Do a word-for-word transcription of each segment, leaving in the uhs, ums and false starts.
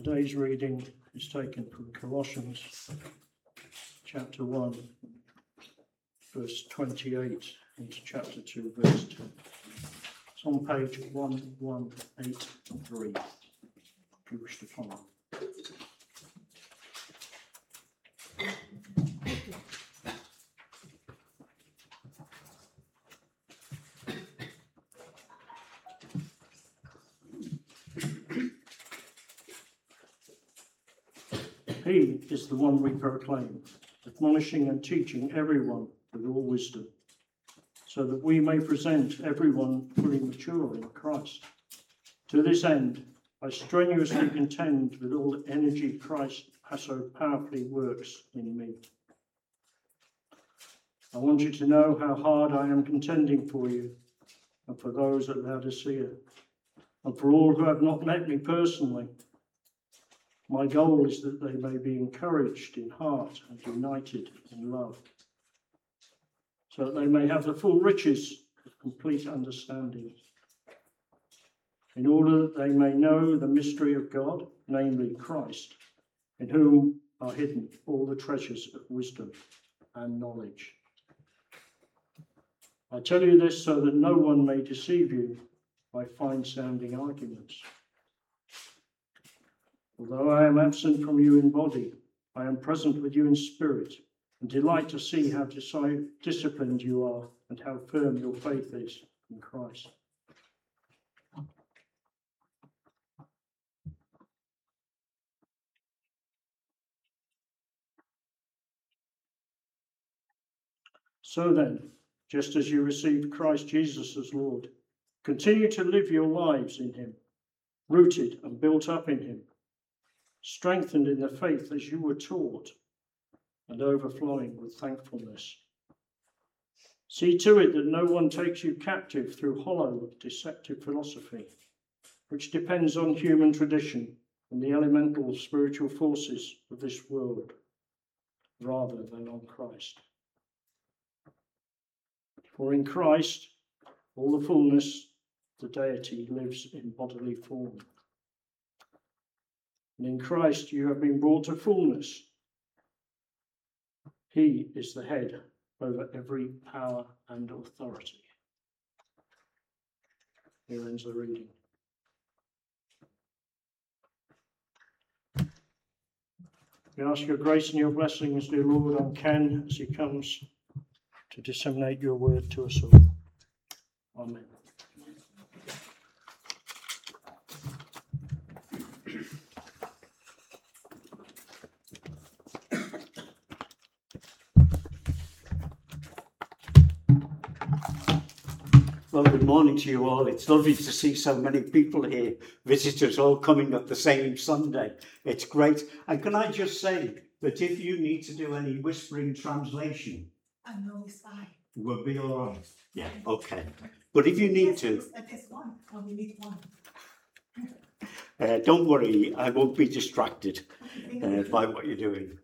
Today's reading is taken from Colossians chapter one, verse twenty-eight, into chapter two, verse ten. It's on page one one eight three, if you wish to follow. He is the one we proclaim, admonishing and teaching everyone with all wisdom, so that we may present everyone fully mature in Christ. To this end, I strenuously contend with all the energy Christ so powerfully works in me. I want you to know how hard I am contending for you, and for those at Laodicea, and for all who have not met me personally. My goal is that they may be encouraged in heart and united in love, so that they may have the full riches of complete understanding, in order that they may know the mystery of God, namely Christ, in whom are hidden all the treasures of wisdom and knowledge. I tell you this so that no one may deceive you by fine-sounding arguments. Although I am absent from you in body, I am present with you in spirit, and delight to see how disi- disciplined you are and how firm your faith is in Christ. So then, just as you received Christ Jesus as Lord, continue to live your lives in him, rooted and built up in him, strengthened in the faith as you were taught, and overflowing with thankfulness. See to it that no one takes you captive through hollow, deceptive philosophy, which depends on human tradition and the elemental spiritual forces of this world, rather than on Christ. For in Christ, all the fullness of the deity lives in bodily form. And in Christ you have been brought to fullness. He is the head over every power and authority. Here ends the reading. We ask your grace and your blessings, dear Lord, on Ken as he comes to disseminate your word to us all. Amen. Well, good morning to you all. It's lovely to see so many people here, visitors all coming up the same Sunday. It's great. And can I just say that if you need to do any whispering translation, I know it's fine. We'll be all right. Yeah, okay. But if you need yes, to... There's one. Oh, we need one. Uh, don't worry, I won't be distracted uh, by what you're doing.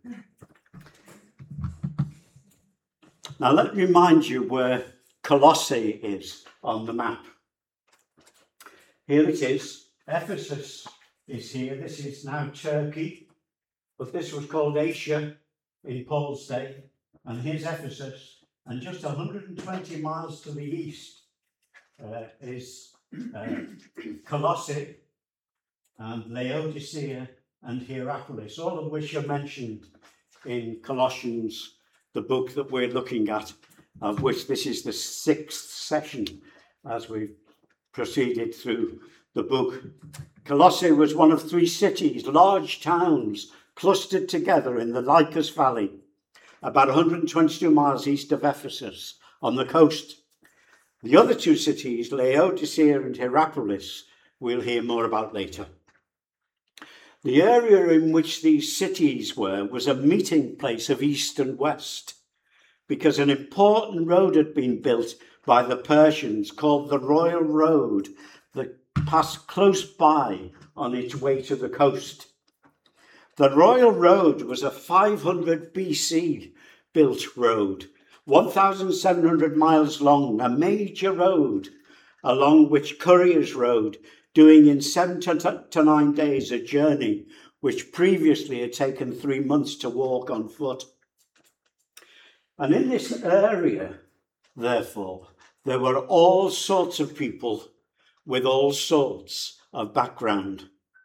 Now, let me remind you where Colossae is on the map. Here it is. Ephesus is here. This is now Turkey, but this was called Asia in Paul's day. And here's Ephesus. And just one hundred twenty miles to the east uh, is uh, Colossae and Laodicea and Hierapolis, all of which are mentioned in Colossians, the book that we're looking at, of which this is the sixth session as we've proceeded through the book. Colossae was one of three cities, large towns, clustered together in the Lycus Valley, about one hundred twenty-two miles east of Ephesus on the coast. The other two cities, Laodicea and Hierapolis, we'll hear more about later. The area in which these cities were was a meeting place of east and west, because an important road had been built by the Persians called the Royal Road that passed close by on its way to the coast. The Royal Road was a five hundred B C built road, one thousand seven hundred miles long, a major road along which couriers rode, doing in seven to nine days a journey which previously had taken three months to walk on foot. And in this area, therefore, there were all sorts of people with all sorts of background.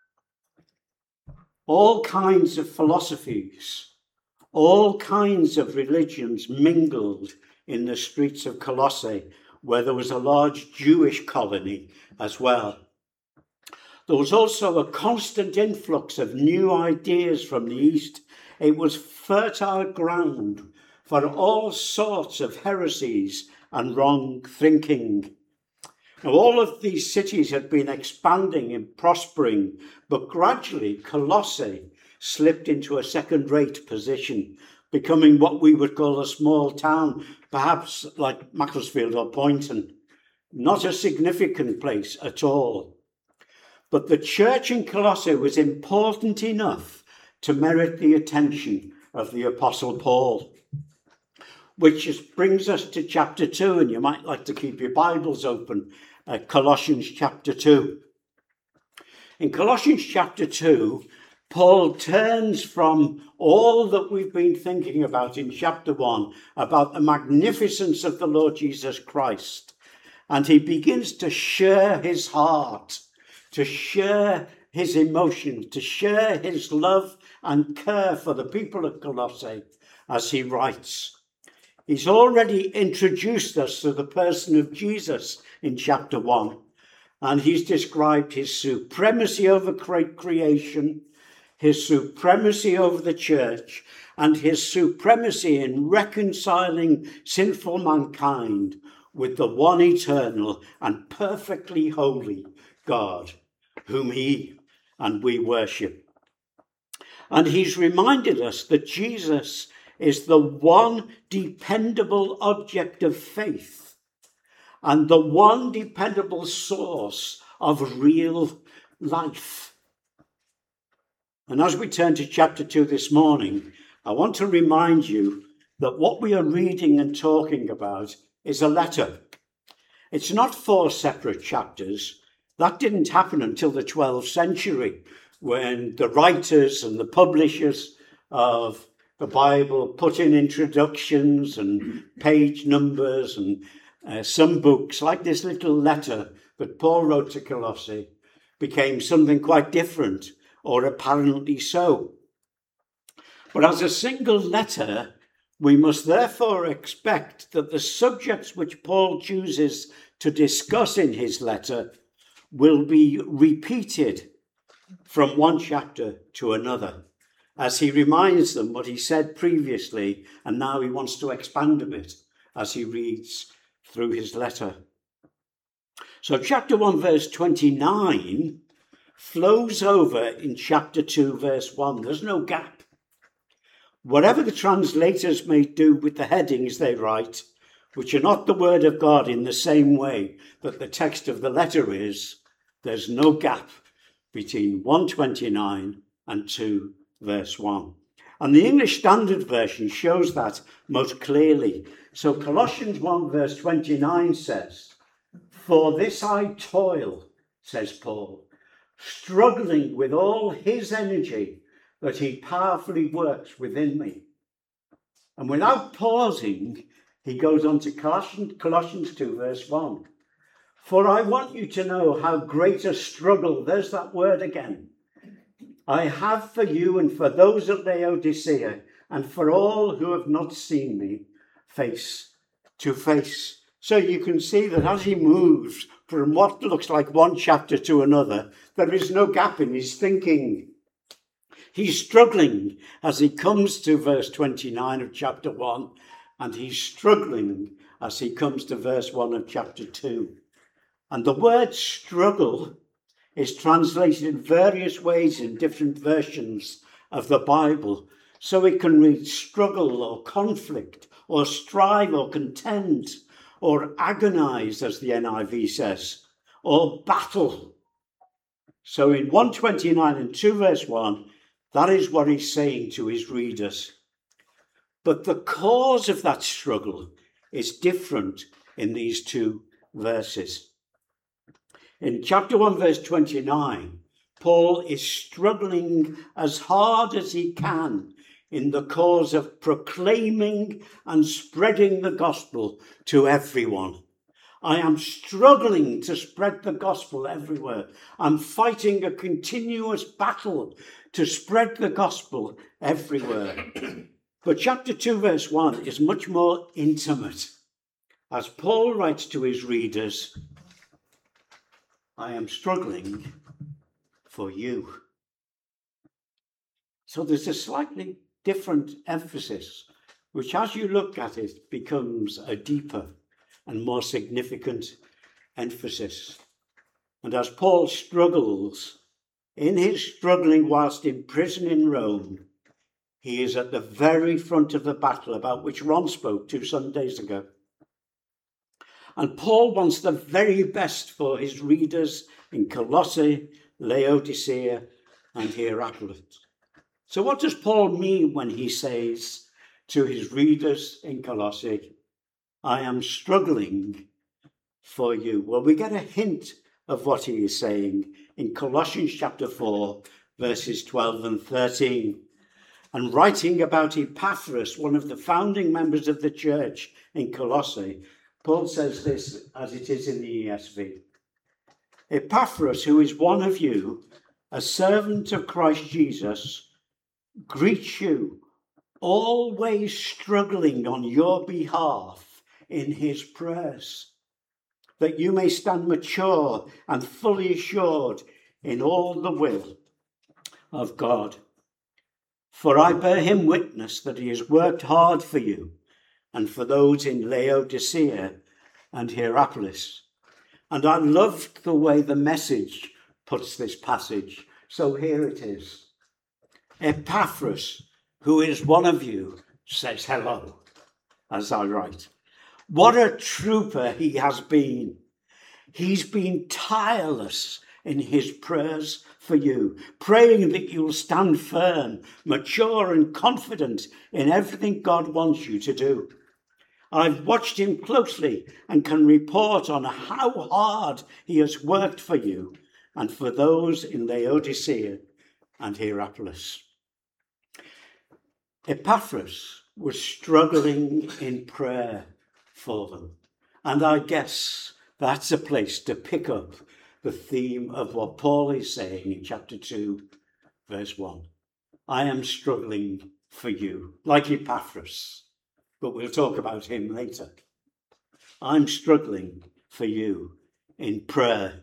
All kinds of philosophies, all kinds of religions mingled in the streets of Colossae, where there was a large Jewish colony as well. There was also a constant influx of new ideas from the East. It was fertile ground for all sorts of heresies and wrong thinking. Now, all of these cities had been expanding and prospering, but gradually Colossae slipped into a second-rate position, becoming what we would call a small town, perhaps like Macclesfield or Poynton. Not a significant place at all. But the church in Colossae was important enough to merit the attention of the Apostle Paul. Which just brings us to chapter two, and you might like to keep your Bibles open at Colossians chapter two. In Colossians chapter two, Paul turns from all that we've been thinking about in chapter one, about the magnificence of the Lord Jesus Christ, and he begins to share his heart, to share his emotions, to share his love and care for the people of Colossae as he writes. He's already introduced us to the person of Jesus in chapter one, and he's described his supremacy over creation, his supremacy over the church, and his supremacy in reconciling sinful mankind with the one eternal and perfectly holy God, whom he and we worship. And he's reminded us that Jesus is the one dependable object of faith and the one dependable source of real life. And as we turn to chapter two this morning, I want to remind you that what we are reading and talking about is a letter. It's not four separate chapters. That didn't happen until the twelfth century, when the writers and the publishers of the Bible put in introductions and page numbers, and uh, some books, like this little letter that Paul wrote to Colossae, became something quite different, or apparently so. But as a single letter, we must therefore expect that the subjects which Paul chooses to discuss in his letter will be repeated from one chapter to another, as he reminds them what he said previously, and now he wants to expand a bit as he reads through his letter. So chapter one, verse twenty-nine flows over in chapter two, verse one. There's no gap. Whatever the translators may do with the headings they write, which are not the word of God in the same way that the text of the letter is, there's no gap between one twenty-nine and two verse one. And the English Standard Version shows that most clearly. So Colossians one verse twenty-nine says, "For this I toil," says Paul, "struggling with all his energy that he powerfully works within me." And without pausing, he goes on to Colossians, Colossians two verse one. "For I want you to know how great a struggle," there's that word again, "I have for you and for those at Laodicea and for all who have not seen me face to face." So you can see that as he moves from what looks like one chapter to another, there is no gap in his thinking. He's struggling as he comes to verse twenty-nine of chapter one, and he's struggling as he comes to verse one of chapter two. And the word struggle is translated in various ways in different versions of the Bible. So it can read struggle or conflict or strive or contend or agonize, as the N I V says, or battle. So in one twenty-nine and two verse one, that is what he's saying to his readers. But the cause of that struggle is different in these two verses. In chapter one, verse twenty-nine, Paul is struggling as hard as he can in the cause of proclaiming and spreading the gospel to everyone. I am struggling to spread the gospel everywhere. I'm fighting a continuous battle to spread the gospel everywhere. But chapter two, verse one is much more intimate. As Paul writes to his readers, I am struggling for you. So there's a slightly different emphasis, which as you look at it becomes a deeper and more significant emphasis. And as Paul struggles, in his struggling whilst in prison in Rome, he is at the very front of the battle about which Ron spoke two Sundays ago. And Paul wants the very best for his readers in Colossae, Laodicea, and Hierapolis. So what does Paul mean when he says to his readers in Colossae, I am struggling for you? Well, we get a hint of what he is saying in Colossians chapter four, verses twelve and thirteen. And writing about Epaphras, one of the founding members of the church in Colossae, Paul says this as it is in the E S V. Epaphras, who is one of you, a servant of Christ Jesus, greets you, always struggling on your behalf in his prayers, that you may stand mature and fully assured in all the will of God. For I bear him witness that he has worked hard for you and for those in Laodicea and Hierapolis. And I loved the way the Message puts this passage. So here it is. Epaphras, who is one of you, says hello as I write. What a trooper he has been. He's been tireless in his prayers for you, praying that you'll stand firm, mature and confident in everything God wants you to do. I've watched him closely and can report on how hard he has worked for you and for those in Laodicea and Hierapolis. Epaphras was struggling in prayer for them. And I guess that's a place to pick up the theme of what Paul is saying in chapter two, verse one. I am struggling for you, like Epaphras, but we'll talk about him later. I'm struggling for you in prayer.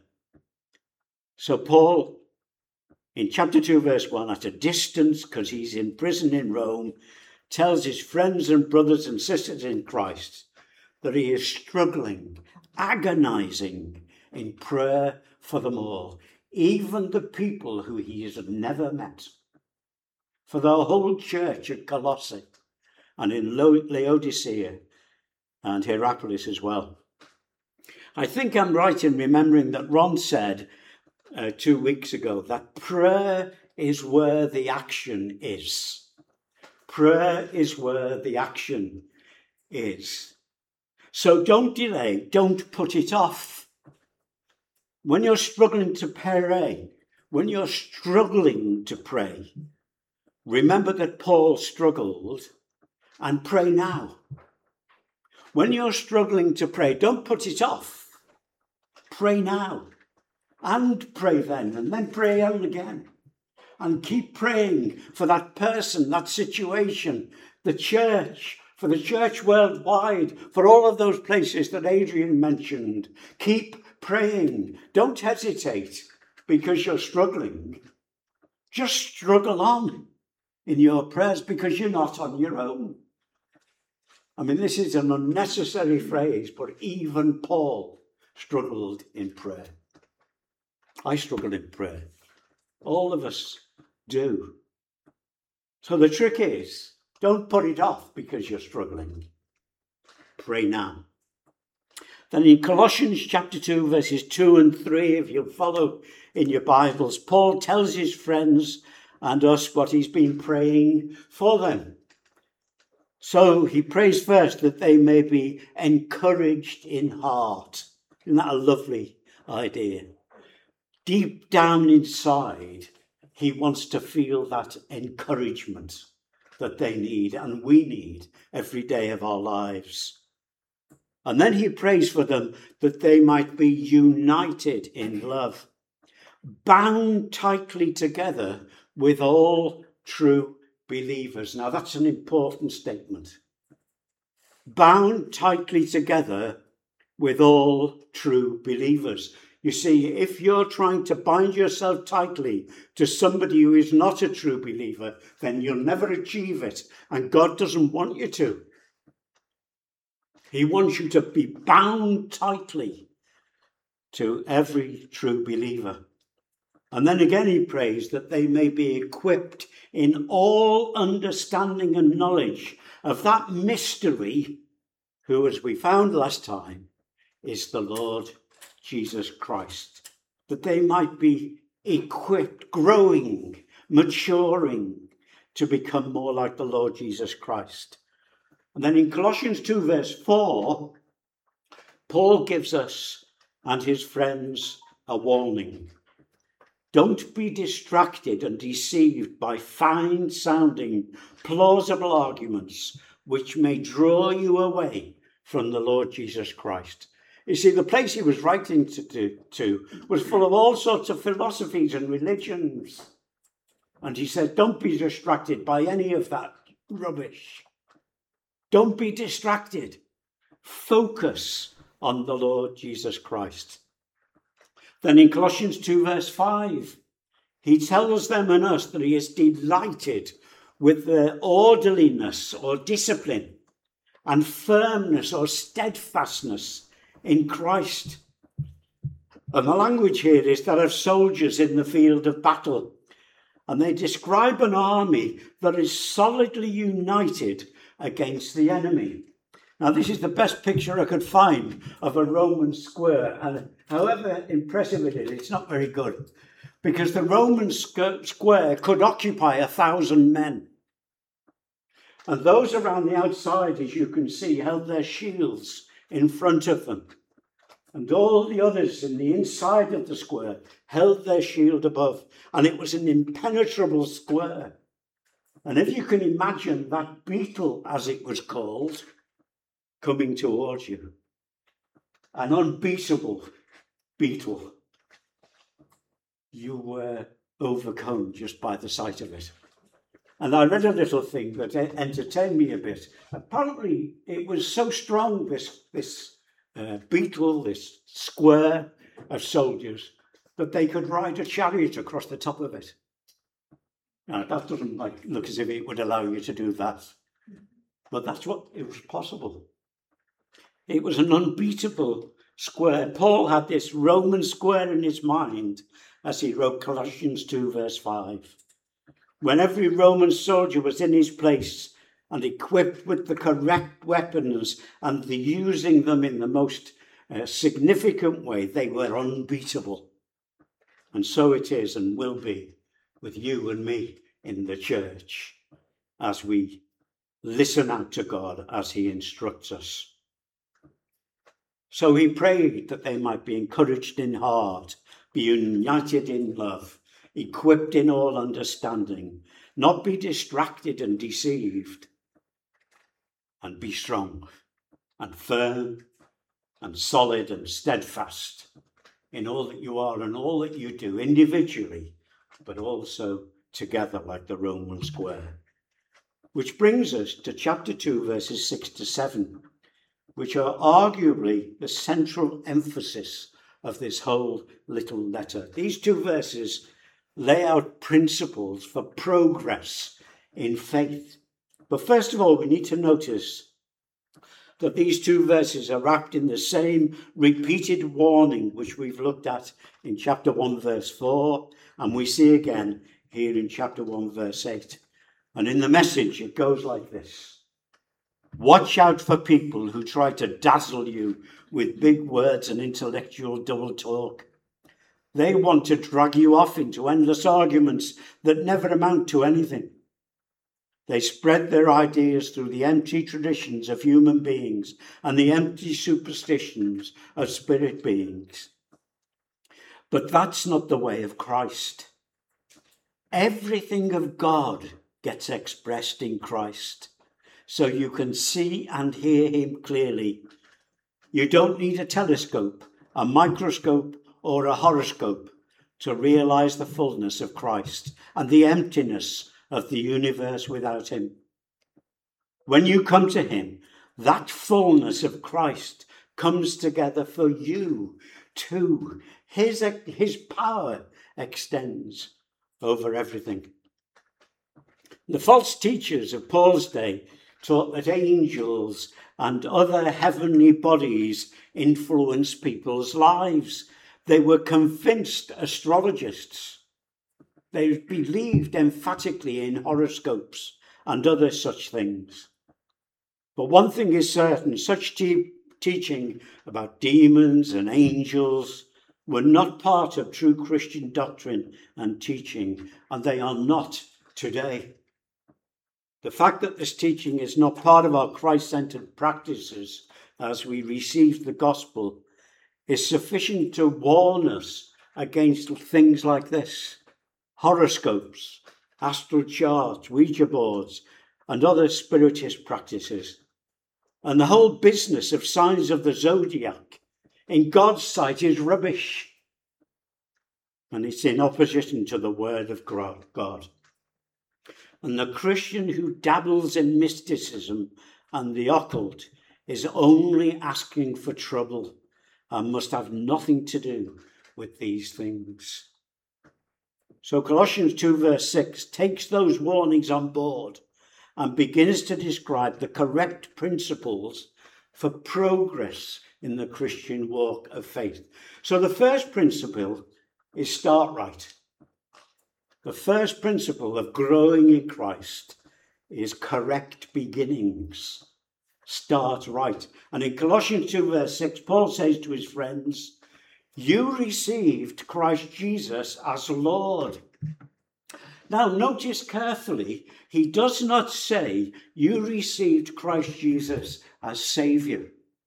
So Paul, in chapter two, verse one, at a distance, because he's in prison in Rome, tells his friends and brothers and sisters in Christ that he is struggling, agonizing in prayer for them all, even the people who he has never met, for the whole church at Colossae and in Laodicea and Hierapolis as well. I think I'm right in remembering that Ron said uh, two weeks ago that prayer is where the action is. Prayer is where the action is. So don't delay, don't put it off. When you're struggling to pray, when you're struggling to pray, remember that Paul struggled and pray now. When you're struggling to pray, don't put it off. Pray now and pray then and then pray out again. And keep praying for that person, that situation, the church, for the church worldwide, for all of those places that Adrian mentioned. Keep praying. Don't hesitate because you're struggling. Just struggle on in your prayers because you're not on your own. I mean, this is an unnecessary phrase, but even Paul struggled in prayer. I struggled in prayer. All of us do. So the trick is, don't put it off because you're struggling. Pray now. Then in Colossians chapter two, verses two and three, if you'll follow in your Bibles, Paul tells his friends and us what he's been praying for them. So he prays first that they may be encouraged in heart. Isn't that a lovely idea? deep down inside, he wants to feel that encouragement that they need and we need every day of our lives. And then he prays for them that they might be united in love, bound tightly together with all true believers. Now that's an important statement. Bound tightly together with all true believers. You see, if you're trying to bind yourself tightly to somebody who is not a true believer, then you'll never achieve it. And God doesn't want you to. He wants you to be bound tightly to every true believer. And then again he prays that they may be equipped in all understanding and knowledge of that mystery, who, as we found last time, is the Lord Jesus Christ. That they might be equipped, growing, maturing to become more like the Lord Jesus Christ. And then in Colossians two verse four, Paul gives us and his friends a warning. Don't be distracted and deceived by fine-sounding, plausible arguments which may draw you away from the Lord Jesus Christ. You see, the place he was writing to, to, to was full of all sorts of philosophies and religions. And he said, don't be distracted by any of that rubbish. Don't be distracted. Focus on the Lord Jesus Christ. Then in Colossians two verse five, he tells them and us that he is delighted with their orderliness or discipline and firmness or steadfastness in Christ. And the language here is that of soldiers in the field of battle. And they describe an army that is solidly united against the enemy. Now, this is the best picture I could find of a Roman square. And however impressive it is, it's not very good. Because the Roman square could occupy a thousand men. And those around the outside, as you can see, held their shields in front of them. And all the others in the inside of the square held their shield above. And it was an impenetrable square. And if you can imagine that beetle, as it was called, coming towards you, an unbeatable beetle, you were overcome just by the sight of it. And I read a little thing that entertained me a bit. Apparently, it was so strong, this, this uh, beetle, this square of soldiers, that they could ride a chariot across the top of it. Now, that doesn't like, look as if it would allow you to do that. But that's what, it was possible. It was an unbeatable square. Paul had this Roman square in his mind as he wrote Colossians two verse five. When every Roman soldier was in his place and equipped with the correct weapons and the using them in the most uh, significant way, they were unbeatable. And so it is and will be with you and me in the church as we listen out to God as he instructs us. So he prayed that they might be encouraged in heart, be united in love, equipped in all understanding, not be distracted and deceived, and be strong and firm and solid and steadfast in all that you are and all that you do individually, but also together like the Roman square. Which brings us to chapter two, verses six to seven, which are arguably the central emphasis of this whole little letter. These two verses lay out principles for progress in faith. But first of all, we need to notice that these two verses are wrapped in the same repeated warning which we've looked at in chapter one, verse four, and we see again here in chapter one, verse eight. And in the Message, it goes like this. Watch out for people who try to dazzle you with big words and intellectual double talk. They want to drag you off into endless arguments that never amount to anything. They spread their ideas through the empty traditions of human beings and the empty superstitions of spirit beings. But that's not the way of Christ. Everything of God gets expressed in Christ, so you can see and hear him clearly. You don't need a telescope, a microscope, or a horoscope to realize the fullness of Christ and the emptiness of the universe without him. When you come to him, that fullness of Christ comes together for you too. His, his power extends over everything. The false teachers of Paul's day taught that angels and other heavenly bodies influence people's lives. They were convinced astrologists. They believed emphatically in horoscopes and other such things. But one thing is certain, such te- teaching about demons and angels were not part of true Christian doctrine and teaching, and they are not today. The fact that this teaching is not part of our Christ-centered practices as we receive the gospel is sufficient to warn us against things like this: horoscopes, astral charts, Ouija boards, and other spiritist practices. And the whole business of signs of the zodiac in God's sight is rubbish. And it's in opposition to the word of God. And the Christian who dabbles in mysticism and the occult is only asking for trouble and must have nothing to do with these things. So Colossians two verse six takes those warnings on board and begins to describe the correct principles for progress in the Christian walk of faith. So the first principle is start right. The first principle of growing in Christ is correct beginnings. Start right. And in Colossians two verse six, Paul says to his friends, you received Christ Jesus as Lord. Now notice carefully, he does not say you received Christ Jesus as Saviour.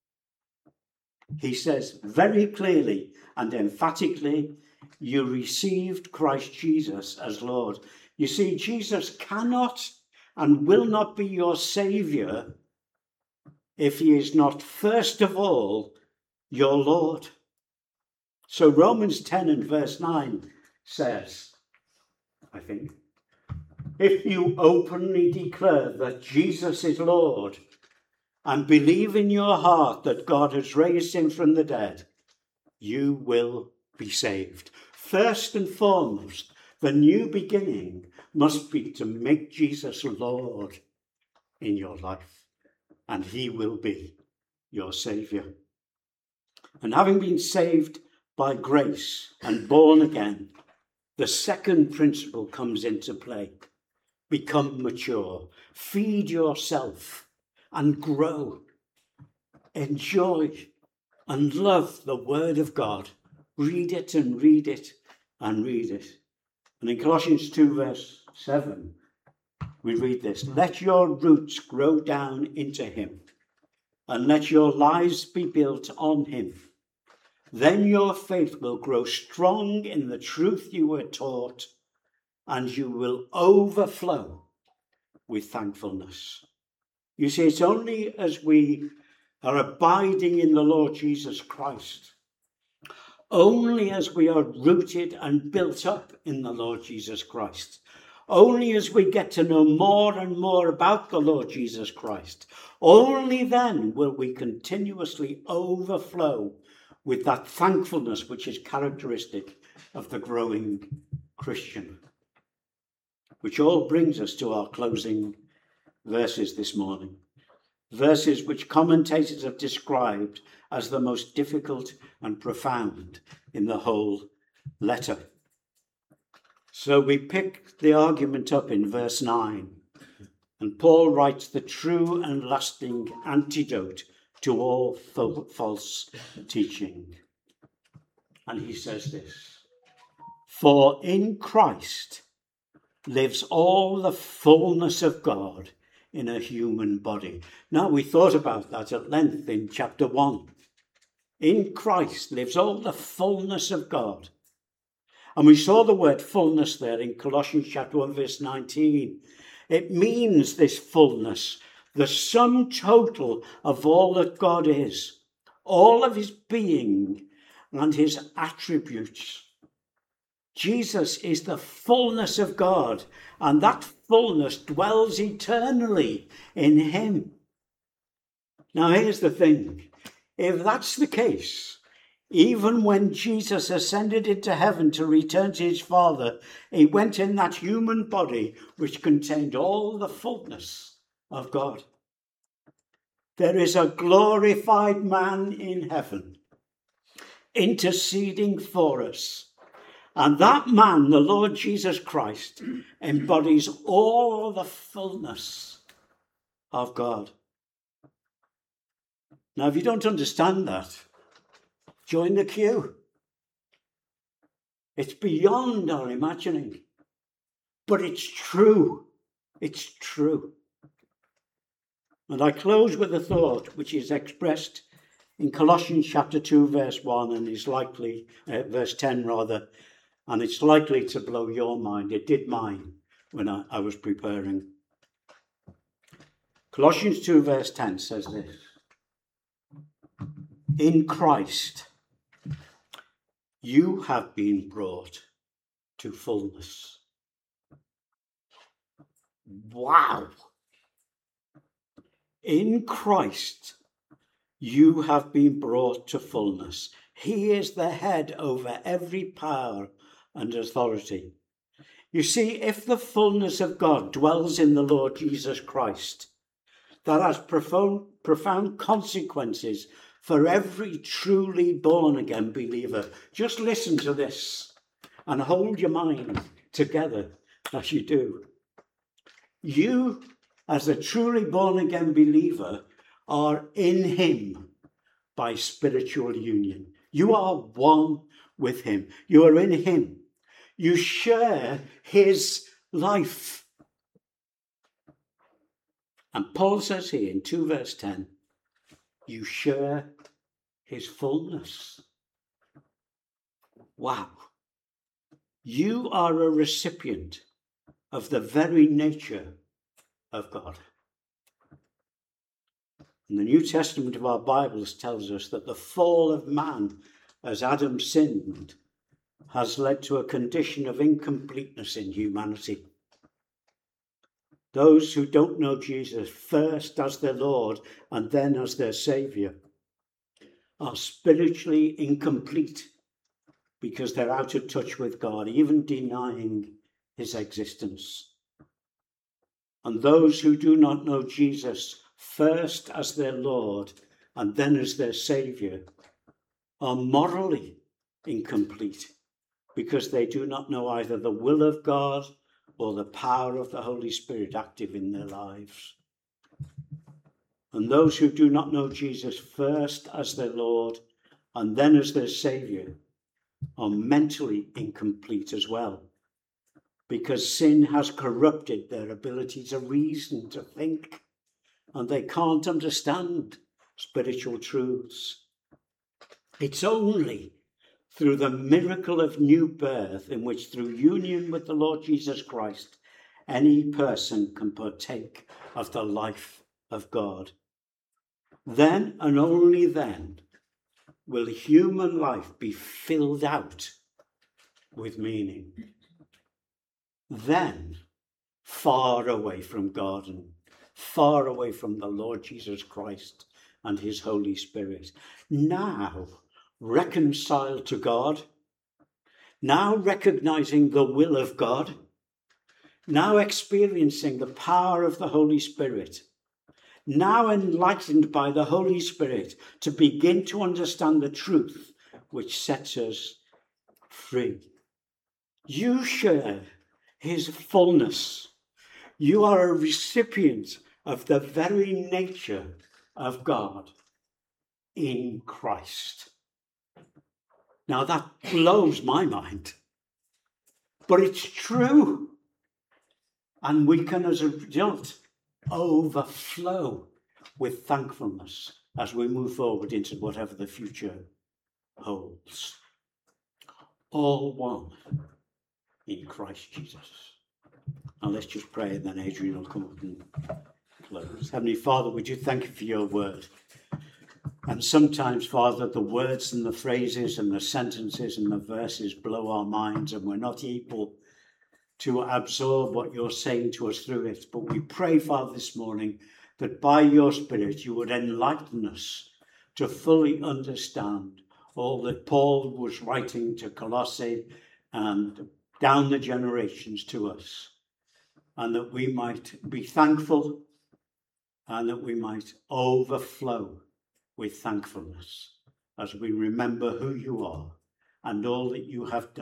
He says very clearly and emphatically, you received Christ Jesus as Lord. You see, Jesus cannot and will not be your Saviour if he is not first of all your Lord. So Romans ten and verse nine says, I think, if you openly declare that Jesus is Lord and believe in your heart that God has raised him from the dead, you will be saved. First and foremost, the new beginning must be to make Jesus Lord in your life, and he will be your Saviour. And having been saved by grace and born again, the second principle comes into play. Become mature, feed yourself and grow. Enjoy and love the word of God. Read it and read it and read it. And in Colossians two verse seven, we read this: let your roots grow down into him, and let your lives be built on him. Then your faith will grow strong in the truth you were taught, and you will overflow with thankfulness. You see, it's only as we are abiding in the Lord Jesus Christ, only as we are rooted and built up in the Lord Jesus Christ, only as we get to know more and more about the Lord Jesus Christ, only then will we continuously overflow with that thankfulness which is characteristic of the growing Christian. Which all brings us to our closing verses this morning. Verses which commentators have described as the most difficult and profound in the whole letter. So we pick the argument up in verse nine, and Paul writes the true and lasting antidote to all false teaching. And he says this: for in Christ lives all the fullness of God in a human body. Now, we thought about that at length in chapter one. In Christ lives all the fullness of God And we saw the word fullness there in Colossians chapter one, verse nineteen. It means this fullness, the sum total of all that God is, all of his being and his attributes. Jesus is the fullness of God, and that fullness dwells eternally in him. Now, here's the thing. If that's the case, even when Jesus ascended into heaven to return to his Father, he went in that human body which contained all the fullness of God. There is a glorified man in heaven interceding for us. And that man, the Lord Jesus Christ, embodies all the fullness of God. Now, if you don't understand that, join the queue. It's beyond our imagining. But it's true. It's true. And I close with a thought which is expressed in Colossians chapter two, verse one, and is likely, uh, verse ten rather, and it's likely to blow your mind. It did mine when I, I was preparing. Colossians two, verse ten says this. In Christ, you have been brought to fullness. Wow. In Christ, you have been brought to fullness. He is the head over every power and authority. You see, if the fullness of God dwells in the Lord Jesus Christ, that has profound, profound consequences for every truly born-again believer. Just listen to this and hold your mind together as you do. You, as a truly born-again believer, are in him by spiritual union. You are one with him. You are in him. You share his life. And Paul says here in two verse ten, you share his fullness. Wow. You are a recipient of the very nature of God. And the New Testament of our Bibles tells us that the fall of man, as Adam sinned, has led to a condition of incompleteness in humanity. Those who don't know Jesus first as their Lord and then as their Saviour are spiritually incomplete because they're out of touch with God, even denying his existence. And those who do not know Jesus first as their Lord and then as their Saviour are morally incomplete because they do not know either the will of God or the power of the Holy Spirit active in their lives. And those who do not know Jesus first as their Lord and then as their Saviour are mentally incomplete as well, because sin has corrupted their ability to reason, to think, and they can't understand spiritual truths. It's only through the miracle of new birth, in which through union with the Lord Jesus Christ, any person can partake of the life of God. Then and only then will human life be filled out with meaning. Then, far away from God and far away from the Lord Jesus Christ and his Holy Spirit. Now, reconciled to God, now recognizing the will of God, now experiencing the power of the Holy Spirit, now enlightened by the Holy Spirit to begin to understand the truth which sets us free. You share his fullness. You are a recipient of the very nature of God in Christ. Now that blows my mind, but it's true. And we can, as a result, overflow with thankfulness as we move forward into whatever the future holds. all one in Christ Jesus. Now let's just pray, and then Adrian will come up and close. Heavenly Father, would you thank you for your word? And sometimes, Father, the words and the phrases and the sentences and the verses blow our minds, and we're not able to absorb what you're saying to us through it. But we pray, Father, this morning that by your Spirit you would enlighten us to fully understand all that Paul was writing to Colossae and down the generations to us, and that we might be thankful and that we might overflow with thankfulness as we remember who you are and all that you have done.